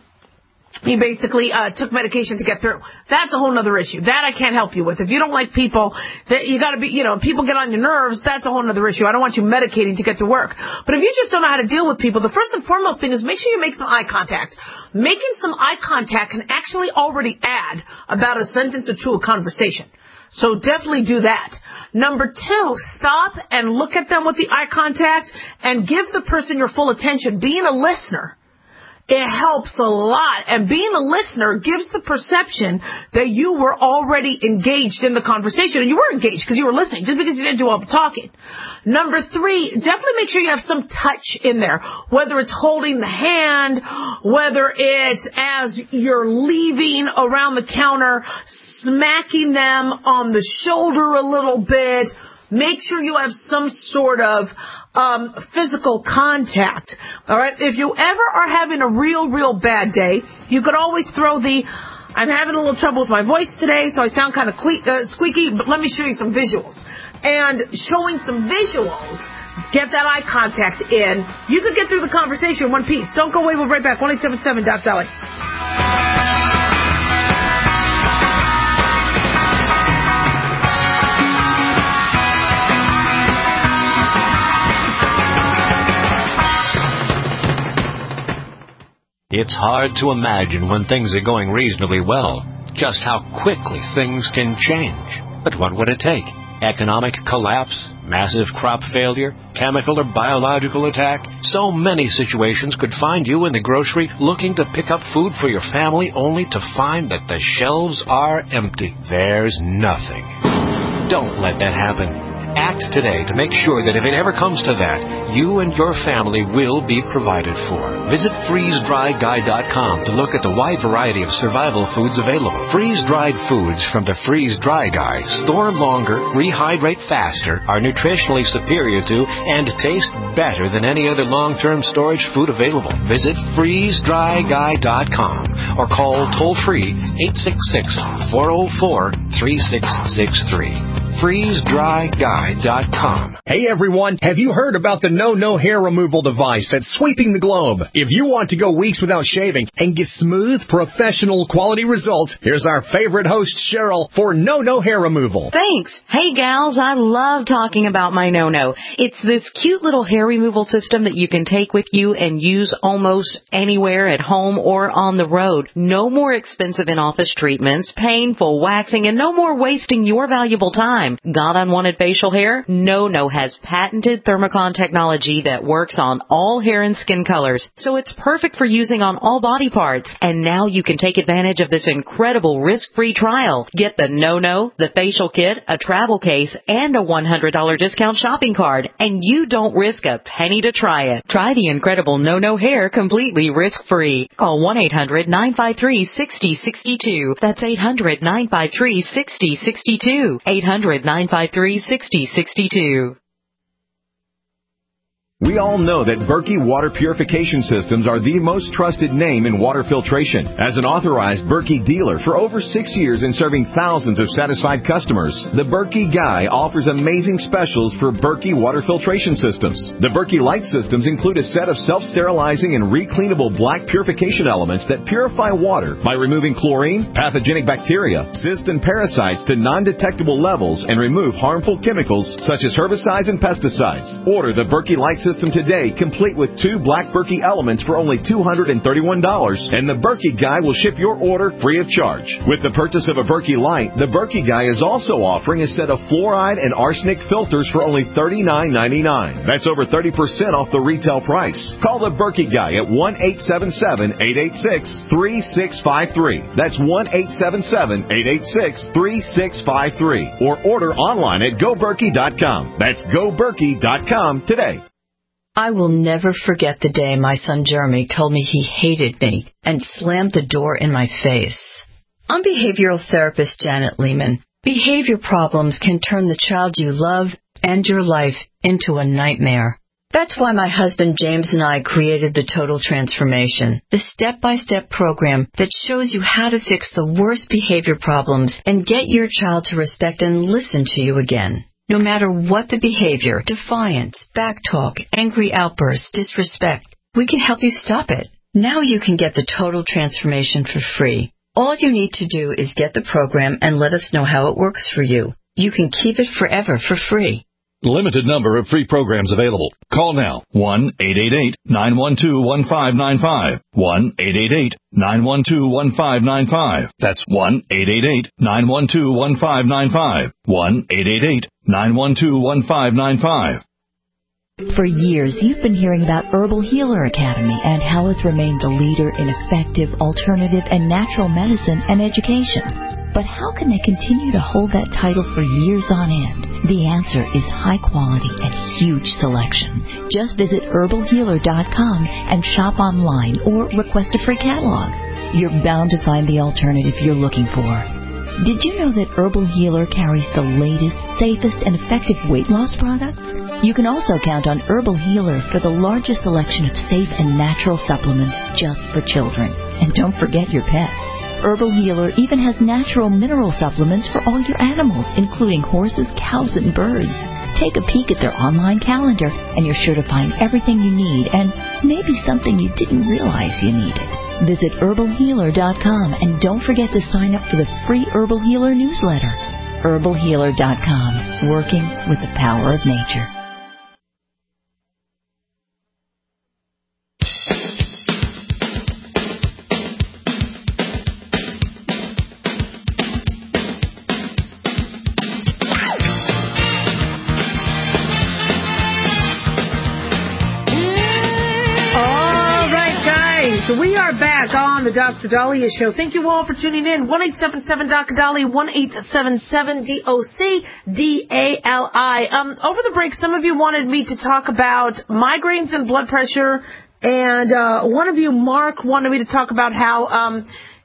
He basically uh, took medication to get through. That's a whole other issue. That I can't help you with. If you don't like people, that you got to be, you know, people get on your nerves, that's a whole other issue. I don't want you medicating to get to work. But if you just don't know how to deal with people, the first and foremost thing is make sure you make some eye contact. Making some eye contact can actually already add about a sentence or two of conversation. So definitely do that. Number two, stop and look at them with the eye contact and give the person your full attention. Being a listener, it helps a lot. And being a listener gives the perception that you were already engaged in the conversation. And you were engaged because you were listening, just because you didn't do all the talking. Number three, definitely make sure you have some touch in there. Whether it's holding the hand, whether it's as you're leaving around the counter, smacking them on the shoulder a little bit. Make sure you have some sort of um, physical contact. All right. If you ever are having a real, real bad day, you could always throw the, I'm having a little trouble with my voice today, so I sound kind of que- uh, squeaky, but let me show you some visuals. And showing some visuals, get that eye contact in. You could get through the conversation in one piece. Don't go away. We'll be right back. one eight seven seven Doc Dolly. It's hard to imagine when things are going reasonably well just how quickly things can change. But what would it take? Economic collapse, massive crop failure, chemical or biological attack? So many situations could find you in the grocery looking to pick up food for your family only to find that the shelves are empty. There's nothing. Don't let that happen. Act today to make sure that if it ever comes to that, you and your family will be provided for. Visit freeze dry guide dot com to look at the wide variety of survival foods available. Freeze-dried foods from the Freeze Dry Guide store longer, rehydrate faster, are nutritionally superior to, and taste better than any other long-term storage food available. Visit freeze dry guide dot com or call toll-free eight six six, four oh four, three six six three. freeze dry guy dot com. Hey everyone, have you heard about the No No hair removal device that's sweeping the globe? If you want to go weeks without shaving and get smooth, professional quality results, here's our favorite host, Cheryl, for No No hair removal. Thanks. Hey gals, I love talking about my No No. It's this cute little hair removal system that you can take with you and use almost anywhere at home or on the road. No more expensive in-office treatments, painful waxing, and no more wasting your valuable time. Got unwanted facial hair? No No has patented Thermocon technology that works on all hair and skin colors, so it's perfect for using on all body parts. And now you can take advantage of this incredible risk-free trial. Get the No No, the facial kit, a travel case, and a one hundred dollars discount shopping card, and you don't risk a penny to try it. Try the incredible No No hair completely risk-free. Call one eight hundred nine five three six zero six two. That's eight hundred nine five three six zero six two. eight hundred nine five three six zero six two. We all know that Berkey Water Purification Systems are the most trusted name in water filtration. As an authorized Berkey dealer for over six years and serving thousands of satisfied customers, the Berkey Guy offers amazing specials for Berkey Water Filtration Systems. The Berkey Light Systems include a set of self-sterilizing and recleanable black purification elements that purify water by removing chlorine, pathogenic bacteria, cysts, and parasites to non-detectable levels and remove harmful chemicals such as herbicides and pesticides. Order the Berkey Light Systems today, complete with two black Berkey elements for only two hundred thirty-one dollars, and the Berkey Guy will ship your order free of charge. With the purchase of a Berkey Light, the Berkey Guy is also offering a set of fluoride and arsenic filters for only thirty-nine ninety-nine. That's over thirty percent off the retail price. Call the Berkey Guy at one eight seven seven eight eight six three six five three. That's one eight seven seven eight eight six three six five three. Or order online at go berkey dot com. That's go berkey dot com today. I will never forget the day my son Jeremy told me he hated me and slammed the door in my face. I'm behavioral therapist Janet Lehman. Behavior problems can turn the child you love and your life into a nightmare. That's why my husband James and I created the Total Transformation, the step-by-step program that shows you how to fix the worst behavior problems and get your child to respect and listen to you again. No matter what the behavior, defiance, backtalk, angry outbursts, disrespect, we can help you stop it. Now you can get the Total Transformation for free. All you need to do is get the program and let us know how it works for you. You can keep it forever for free. Limited number of free programs available. Call now. one eight eight eight nine one two one five nine five. one eight eight eight nine one two one five nine five. That's one eight eight eight nine one two one five nine five. one eight eight eight nine one two one five nine five. For years, you've been hearing about Herbal Healer Academy and how it's remained the leader in effective, alternative, and natural medicine and education. But how can they continue to hold that title for years on end? The answer is high quality and huge selection. Just visit herbal healer dot com and shop online or request a free catalog. You're bound to find the alternative you're looking for. Did you know that Herbal Healer carries the latest, safest, and effective weight loss products? You can also count on Herbal Healer for the largest selection of safe and natural supplements just for children. And don't forget your pets. Herbal Healer even has natural mineral supplements for all your animals, including horses, cows, and birds. Take a peek at their online calendar, and you're sure to find everything you need and maybe something you didn't realize you needed. Visit herbal healer dot com and don't forget to sign up for the free Herbal Healer newsletter. herbal healer dot com, working with the power of nature. So we are back on the Doctor Dahlia Show. Thank you all for tuning in. one eight seven seven Doctor Dahlia, one eight seven seven D O C D A L I. Um, over the break, some of you wanted me to talk about migraines and blood pressure, and uh, one of you, Mark, wanted me to talk about how um,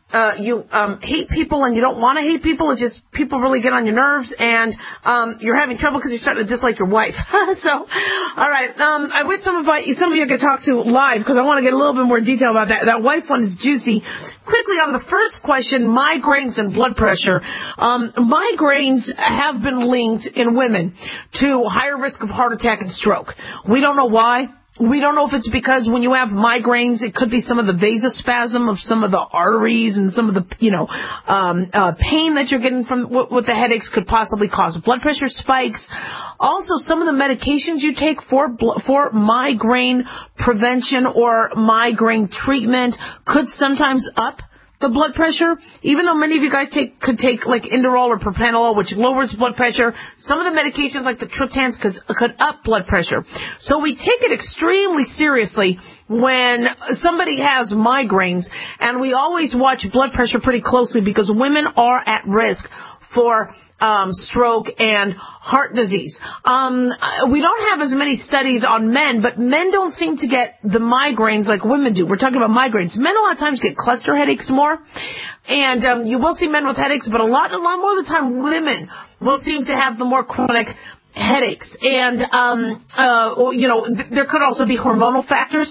uh, you um, hate people and you don't want to hate people. It's just people really get on your nerves, and um, you're having trouble because you're starting to dislike your wife. So, all right. Um, I wish some of, I, some of you could talk to live because I want to get a little bit more detail about that. That wife one is juicy. Quickly on the first question, migraines and blood pressure. Um, migraines have been linked in women to higher risk of heart attack and stroke. We don't know why. We don't know if it's because when you have migraines, it could be some of the vasospasm of some of the arteries and some of the, you know, um, uh, pain that you're getting from w- with the headaches could possibly cause blood pressure spikes. Also, some of the medications you take for bl- for migraine prevention or migraine treatment could sometimes up the blood pressure. Even though many of you guys take could take like Inderal or Propranolol, which lowers blood pressure, some of the medications like the triptans could, could up blood pressure. So we take it extremely seriously when somebody has migraines, and we always watch blood pressure pretty closely because women are at risk for um, stroke and heart disease. Um, we don't have as many studies on men, but men don't seem to get the migraines like women do. We're talking about migraines. Men a lot of times get cluster headaches more, and um, you will see men with headaches, but a lot, a lot more of the time women will seem to have the more chronic headaches. And, um, uh, you know, th- there could also be hormonal factors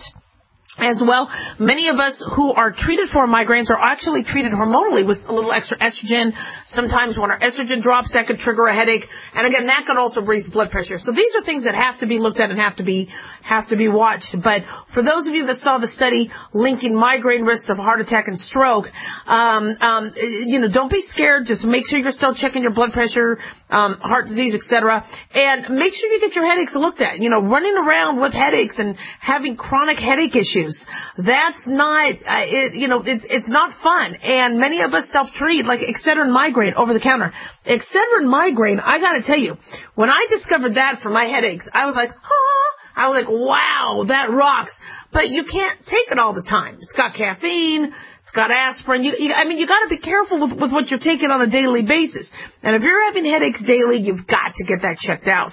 as well. Many of us who are treated for migraines are actually treated hormonally with a little extra estrogen. Sometimes when our estrogen drops, that could trigger a headache. And again, that could also raise blood pressure. So these are things that have to be looked at and have to be have to be watched. But for those of you that saw the study linking migraine risk of heart attack and stroke, um, um, you know, don't be scared. Just make sure you're still checking your blood pressure, um, heart disease, et cetera. And make sure you get your headaches looked at. You know, running around with headaches and having chronic headache issues, that's not, uh, it, you know, it's, it's not fun. And many of us self-treat, like Excedrin migraine over the counter. Excedrin migraine, I gotta tell you, when I discovered that for my headaches, I was like, ah, I was like, wow, that rocks. But you can't take it all the time. It's got caffeine. It's got aspirin. You, you, I mean, you got to be careful with, with what you're taking on a daily basis. And if you're having headaches daily, you've got to get that checked out.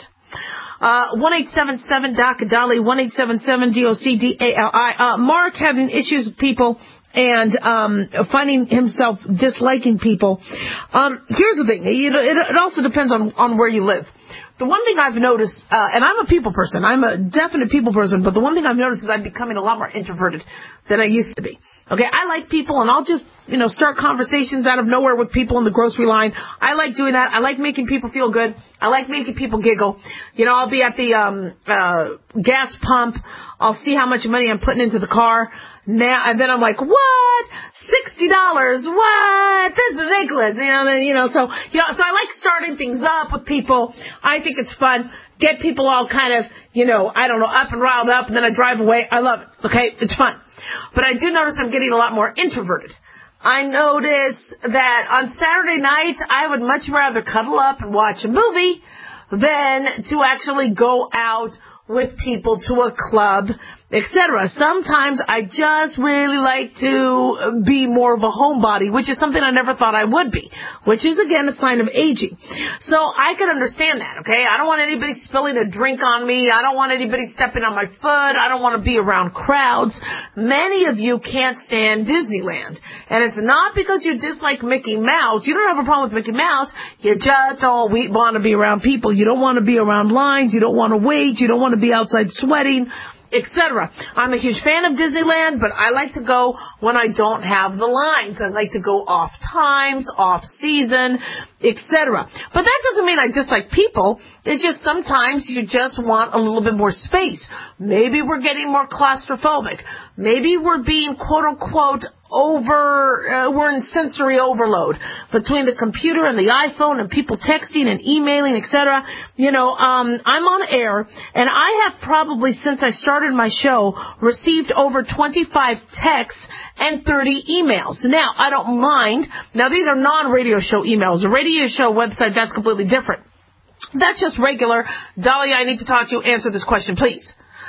Uh, one eight seven seven D O C D A L I, one eight seven seven D O C D A L I. Uh, Mark having issues with people and um, finding himself disliking people. Um, here's the thing. It, it, it also depends on, on where you live. The one thing I've noticed, uh, and I'm a people person, I'm a definite people person, but the one thing I've noticed is I'm becoming a lot more introverted than I used to be. Okay, I like people, and I'll just, you know, start conversations out of nowhere with people in the grocery line. I like doing that. I like making people feel good. I like making people giggle. You know, I'll be at the um uh gas pump. I'll see how much money I'm putting into the car. Now, and then I'm like, what? sixty dollars? What? That's ridiculous. You know, you know, so, you know, so I like starting things up with people. I think it's fun. Get people all kind of, you know, I don't know, up and riled up, and then I drive away. I love it. Okay? It's fun. But I do notice I'm getting a lot more introverted. I notice that on Saturday nights, I would much rather cuddle up and watch a movie than to actually go out with people to a club, et cetera. Sometimes I just really like to be more of a homebody, which is something I never thought I would be, which is, again, a sign of aging. So I can understand that, okay? I don't want anybody spilling a drink on me. I don't want anybody stepping on my foot. I don't want to be around crowds. Many of you can't stand Disneyland. And it's not because you dislike Mickey Mouse. You don't have a problem with Mickey Mouse. You just don't want to be around people. You don't want to be around lines. You don't want to wait. You don't want to be outside sweating, et cetera. I'm a huge fan of Disneyland, but I like to go when I don't have the lines. I like to go off times, off season, et cetera. But that doesn't mean I dislike people. It's just sometimes you just want a little bit more space. Maybe we're getting more claustrophobic. Maybe we're being quote unquote over, uh, we're in sensory overload between the computer and the iPhone and people texting and emailing, et cetera. You know, um, I'm on air, and I have probably, since I started my show, received over twenty-five texts and thirty emails. Now, I don't mind. Now, these are non-radio show emails. A radio show website, that's completely different. That's just regular. Dahlia, I need to talk to you. Answer this question, please.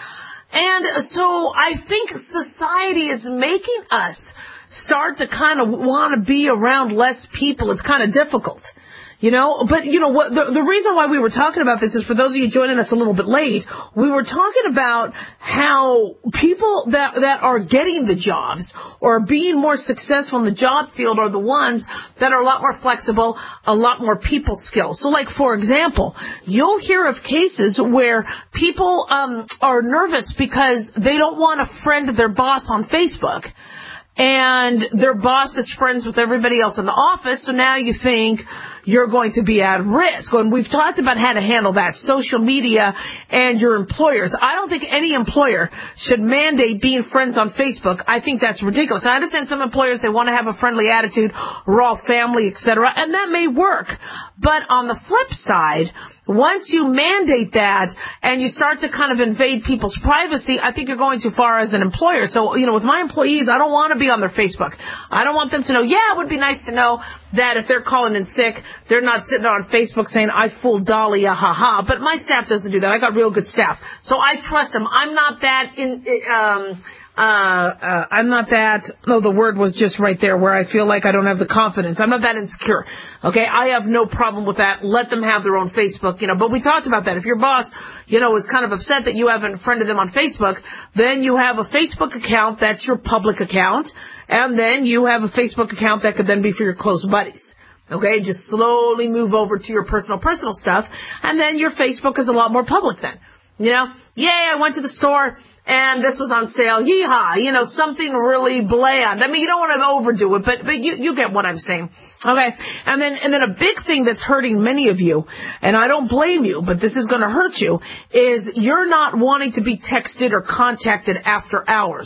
And so I think society is making us start to kind of want to be around less people. It's kind of difficult. You know, but you know what? The, the reason why we were talking about this is for those of you joining us a little bit late. We were talking about how people that that are getting the jobs or being more successful in the job field are the ones that are a lot more flexible, a lot more people skills. So, like for example, you'll hear of cases where people um, are nervous because they don't want to friend their boss on Facebook. And their boss is friends with everybody else in the office, so now you think you're going to be at risk. And we've talked about how to handle that, social media and your employers. I don't think any employer should mandate being friends on Facebook. I think that's ridiculous. I understand some employers, they want to have a friendly attitude, we're all family, et cetera, and that may work. But on the flip side, once you mandate that and you start to kind of invade people's privacy, I think you're going too far as an employer. So, you know, with my employees, I don't want to be on their Facebook. I don't want them to know, yeah, it would be nice to know that if they're calling in sick, they're not sitting there on Facebook saying, I fooled Dolly, ah, ha, ha. But my staff doesn't do that. I got real good staff. So I trust them. I'm not that in, um, Uh, uh, I'm not that, no, the word was just right there where I feel like I don't have the confidence. I'm not that insecure. Okay, I have no problem with that. Let them have their own Facebook, you know, but we talked about that. If your boss, you know, is kind of upset that you haven't friended them on Facebook, then you have a Facebook account that's your public account, and then you have a Facebook account that could then be for your close buddies. Okay, just slowly move over to your personal, personal stuff, and then your Facebook is a lot more public then. You know, yay, I went to the store and this was on sale. Yeehaw, you know, something really bland. I mean, you don't want to overdo it, but, but you, you get what I'm saying. Okay. And then, and then a big thing that's hurting many of you, and I don't blame you, but this is going to hurt you, is you're not wanting to be texted or contacted after hours.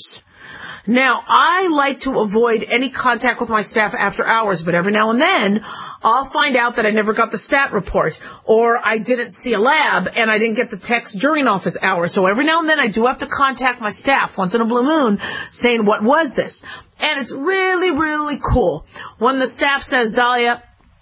Now, I like to avoid any contact with my staff after hours, but every now and then, I'll find out that I never got the stat report, or I didn't see a lab, and I didn't get the text during office hours. So every now and then, I do have to contact my staff once in a blue moon, saying, what was this? And it's really, really cool when the staff says, Dahlia,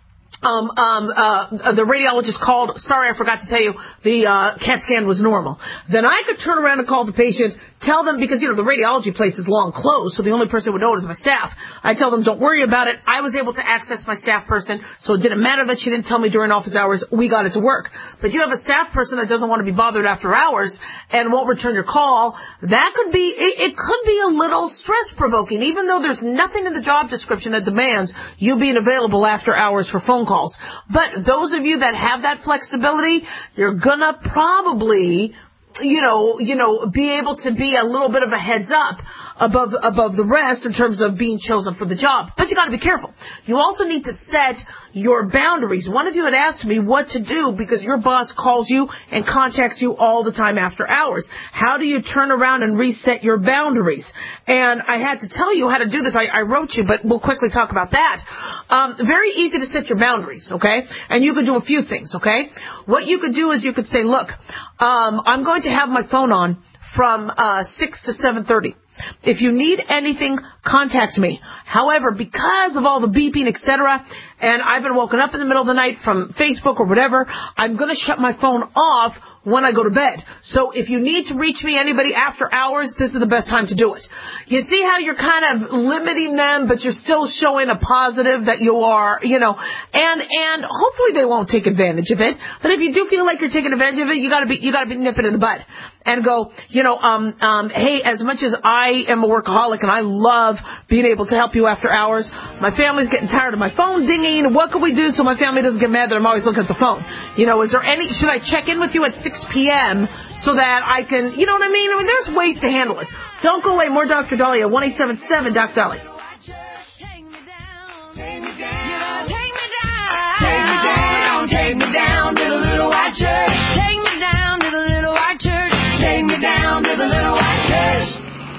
Um, um, uh, the radiologist called, sorry, I forgot to tell you, the, uh, CAT scan was normal. Then I could turn around and call the patient, tell them, because, you know, the radiology place is long closed, so the only person who would know it is my staff. I tell them, don't worry about it. I was able to access my staff person, so it didn't matter that she didn't tell me during office hours. We got it to work. But you have a staff person that doesn't want to be bothered after hours and won't return your call. That could be, it, it could be a little stress-provoking, even though there's nothing in the job description that demands you being available after hours for phone calls. But those of you that have that flexibility, you're gonna probably, you know, you know, be able to be a little bit of a heads up above, above the rest in terms of being chosen for the job. But you gotta be careful. You also need to set your boundaries. One of you had asked me what to do because your boss calls you and contacts you all the time after hours. How do you turn around and reset your boundaries? And I had to tell you how to do this. I, I wrote you, but we'll quickly talk about that. Um, very easy to set your boundaries, okay? And you could do a few things, okay? What you could do is you could say, look, um, I'm going to have my phone on from uh, six to seven thirty. If you need anything, contact me. However, because of all the beeping, et cetera, and I've been woken up in the middle of the night from Facebook or whatever, I'm going to shut my phone off when I go to bed. So if you need to reach me, anybody after hours, this is the best time to do it. You see how you're kind of limiting them, but you're still showing a positive that you are, you know, and, and hopefully they won't take advantage of it. But if you do feel like you're taking advantage of it, you gotta be, you gotta be nipping in the bud and go, you know, um, um, hey, as much as I am a workaholic and I love being able to help you after hours, my family's getting tired of my phone dinging. What can we do so my family doesn't get mad that I'm always looking at the phone? You know, is there any, should I check in with you at six p.m. so that I can, you know what I mean? I mean, there's ways to handle it. Don't go away. More Doctor Dahlia, one eight seven seven, Doc Dolly. Take me down, take me down to the little white church. Take me down to the little white church. Take me down to the little white church.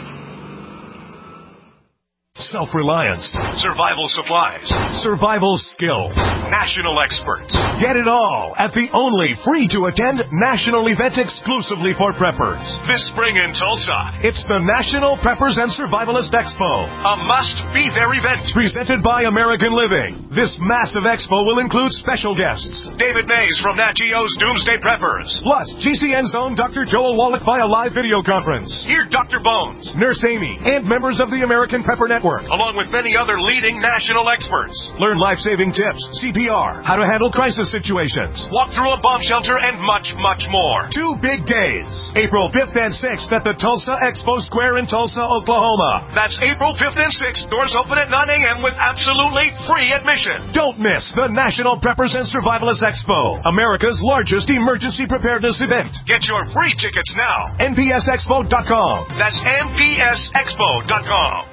Self-reliance, survival supplies, survival skills, national experts. Get it all at the only free-to-attend national event exclusively for preppers. This spring in Tulsa, it's the National Preppers and Survivalist Expo, a must-be-there event presented by American Living. This massive expo will include special guests, David Mays from Nat Geo's Doomsday Preppers, plus G C N's own Doctor Joel Wallach via live video conference. Hear Doctor Bones, Nurse Amy, and members of the American Prepper Network. Network, along with many other leading national experts. Learn life-saving tips, C P R, how to handle crisis situations, walk through a bomb shelter, and much, much more. Two big days, April fifth and sixth at the Tulsa Expo Square in Tulsa, Oklahoma. That's April fifth and sixth. Doors open at nine a.m. with absolutely free admission. Don't miss the National Preppers and Survivalists Expo, America's largest emergency preparedness event. Get your free tickets now. N P S expo dot com. That's N P S expo dot com.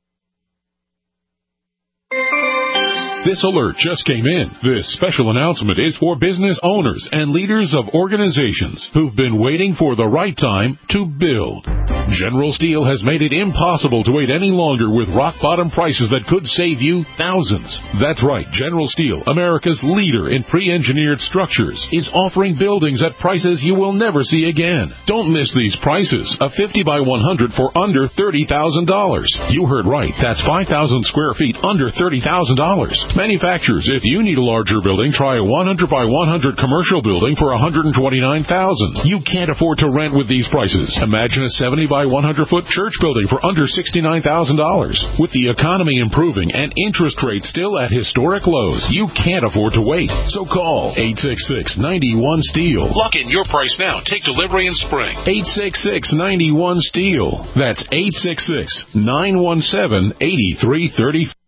This alert just came in. This special announcement is for business owners and leaders of organizations who've been waiting for the right time to build. General Steel has made it impossible to wait any longer with rock-bottom prices that could save you thousands. That's right. General Steel, America's leader in pre-engineered structures, is offering buildings at prices you will never see again. Don't miss these prices. A fifty by one hundred for under thirty thousand dollars. You heard right. That's five thousand square feet under thirty thousand dollars. Manufacturers, if you need a larger building, try a one hundred by one hundred commercial building for one hundred twenty-nine thousand dollars. You can't afford to rent with these prices. Imagine a seventy by one hundred foot church building for under sixty-nine thousand dollars. With the economy improving and interest rates still at historic lows, you can't afford to wait. So call eight six six, nine one, STEEL. Lock in your price now. Take delivery in spring. eight six six, nine one, STEEL. That's eight six six, nine one seven, eight three three five.